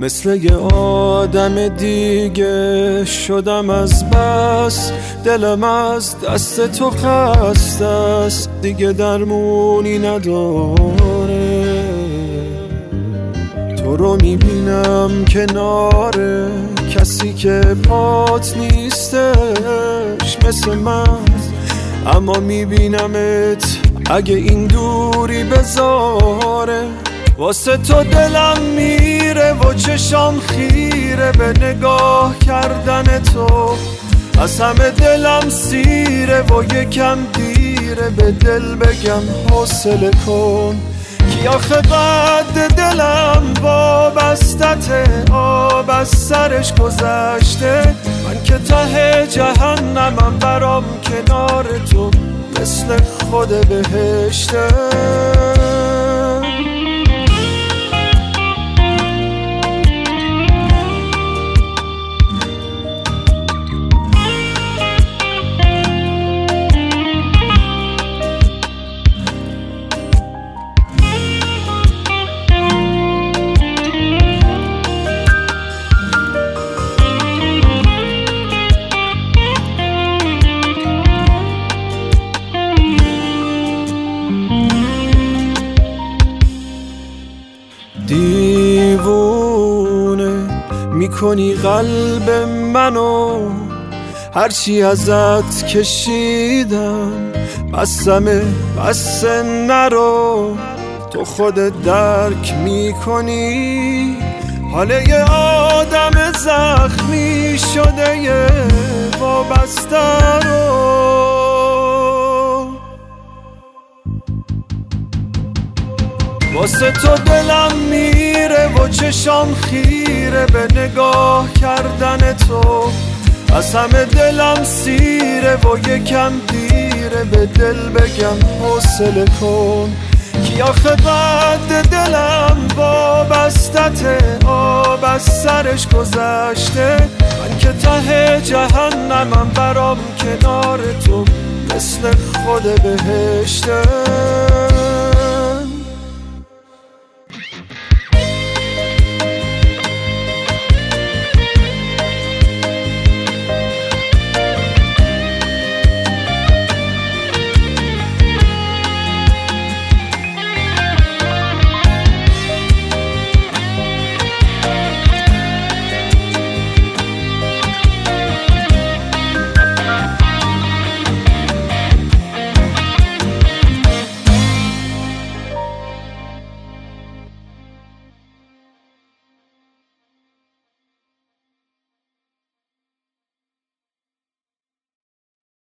مثل یه آدم دیگه شدم از بس، دلم از دست تو خسته است، دیگه درمونی نداره. تو رو میبینم کنار کسی که پات نیستش مثل من، اما میبینمت اگه این دوری بذاره. واسه تو دلم میره و چشام خیره به نگاه کردن تو، از همه دلم سیره و یکم دیره به دل بگم حوصله کن. کی آخه قد دلم وابستته، آب از سرش گذشته، من که ته جهنمم برام کنار تو مثل خود بهشته. دیوونه میکنی قلب منو، هرچی ازت کشیدم بسمه بس نرو. تو خودت درک میکنی حال یه آدم زخمی شده یه وابسته رو. واسه تو دلم میره و چشام خیره به نگاه کردن تو، از همه دلم سیره و یکم دیره به دل بگم حوصله کن. کی آخه قد دلم وابستته، آب از سرش گذشته، من که ته جهنمم برام کنار تو مثل خود بهشته.